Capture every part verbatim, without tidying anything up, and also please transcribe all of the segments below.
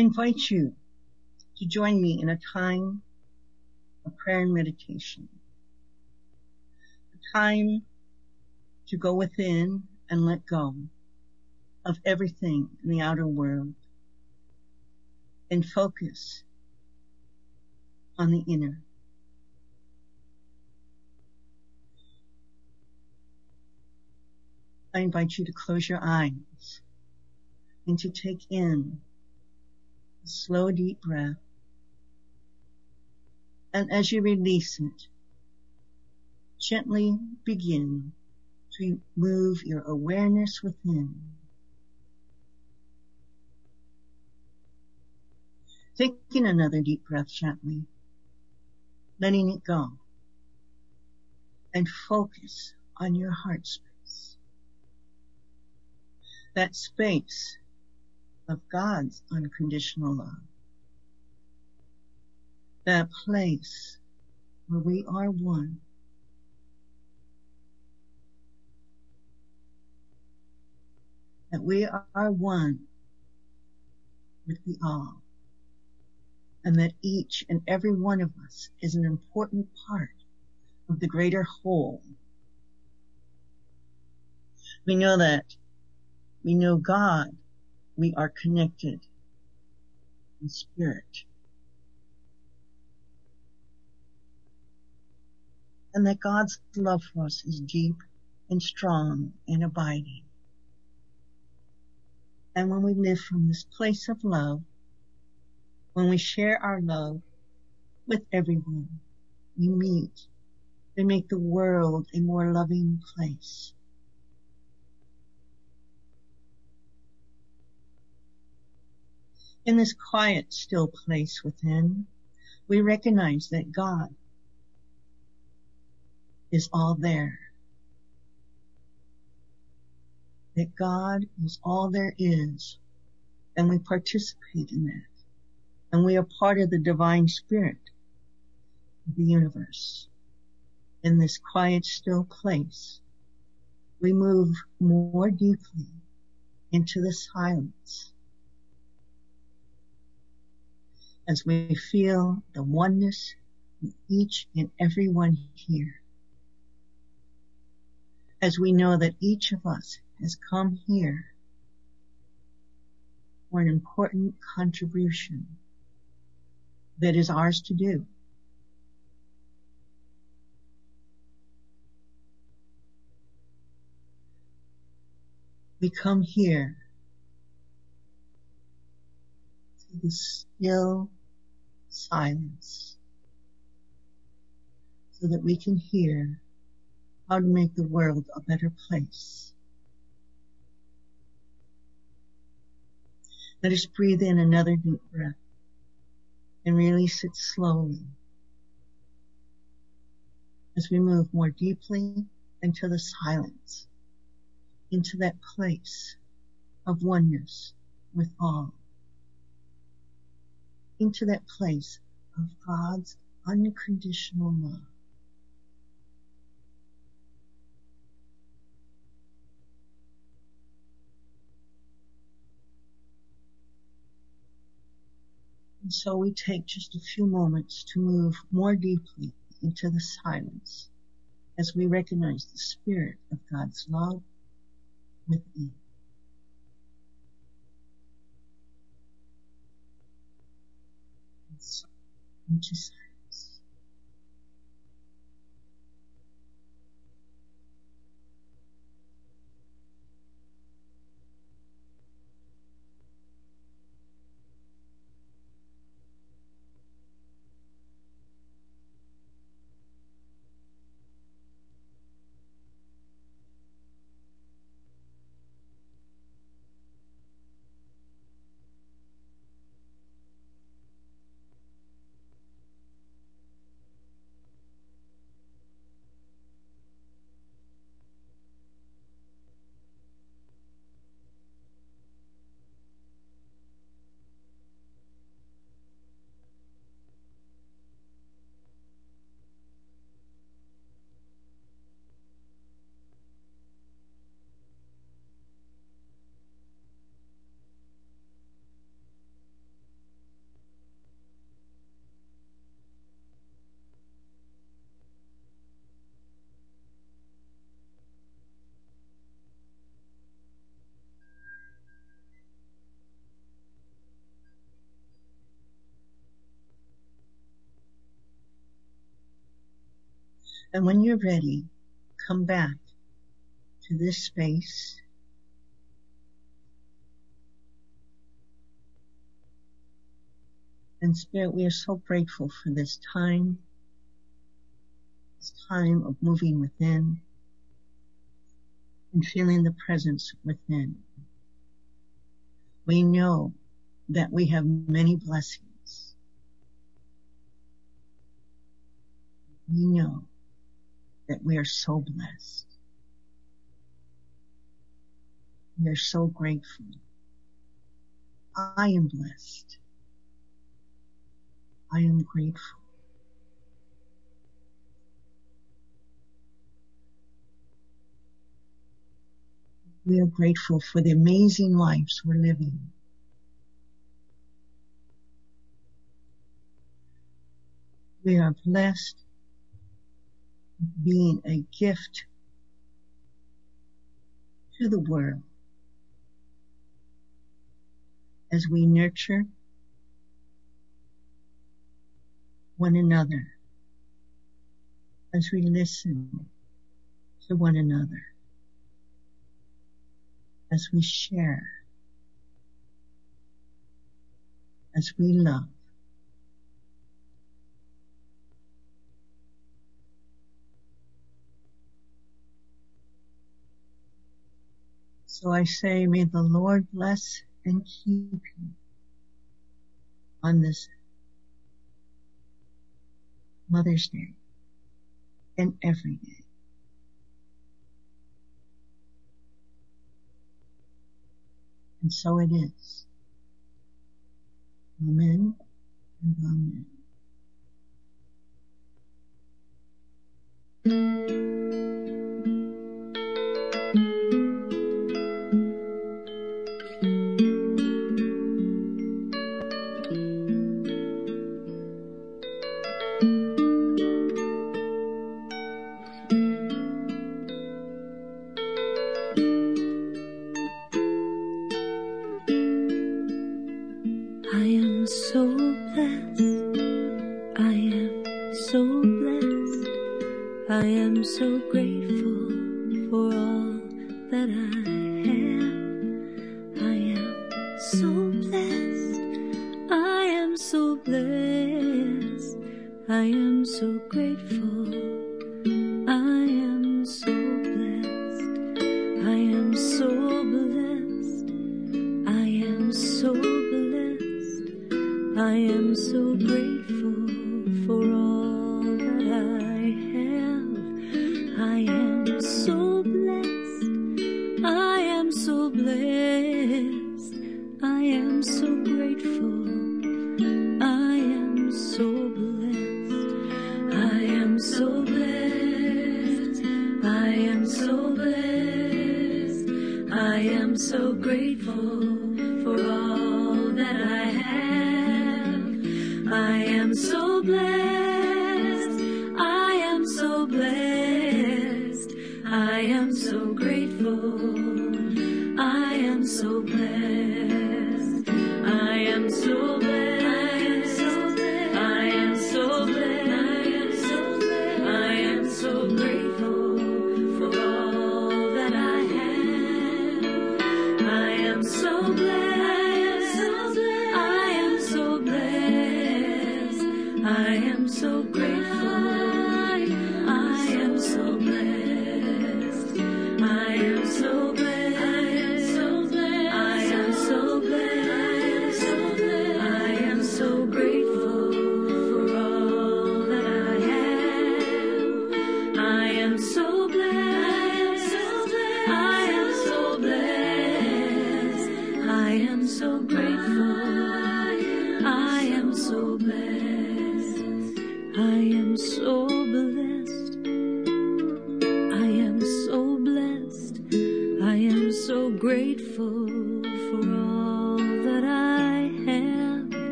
invite you to join me in a time of prayer and meditation, a time to go within and let go of everything in the outer world and focus on the inner. I invite you to close your eyes and to take in a slow, deep breath. And as you release it, gently begin to move your awareness within. Taking another deep breath gently, letting it go, and focus on your heart space. That space of God's unconditional love. That place where we are one. That we are one with the all. And that each and every one of us is an important part of the greater whole. We know that. We know God. We are connected in spirit. And that God's love for us is deep and strong and abiding. And when we live from this place of love, when we share our love with everyone we meet, we make the world a more loving place. In this quiet, still place within, we recognize that God is all there. That God is all there is, and we participate in that. And we are part of the divine spirit of the universe. In this quiet, still place, we move more deeply into the silence as we feel the oneness with each and every one here. As we know that each of us has come here for an important contribution that is ours to do. We come here to the still silence so that we can hear how to make the world a better place. Let us breathe in another deep breath and release it slowly as we move more deeply into the silence, into that place of oneness with all, into that place of God's unconditional love. And so we take just a few moments to move more deeply into the silence as we recognize the spirit of God's love within. And so, into silence. And when you're ready, come back to this space. And Spirit, we are so grateful for this time, this time of moving within and feeling the presence within. We know that we have many blessings. We know that we are so blessed. We are so grateful. I am blessed. I am grateful. We are grateful for the amazing lives we're living. We are blessed with being a gift to the world as we nurture one another, as we listen to one another, as we share, as we love. So I say, may the Lord bless and keep you on this Mother's Day and every day. And so it is. Amen and amen.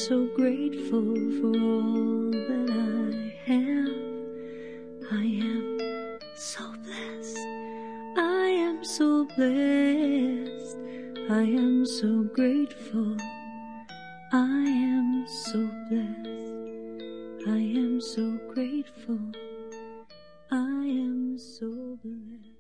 so grateful for all that I have. I am so blessed. I am so blessed. I am so grateful. I am so blessed. I am so grateful. I am so blessed.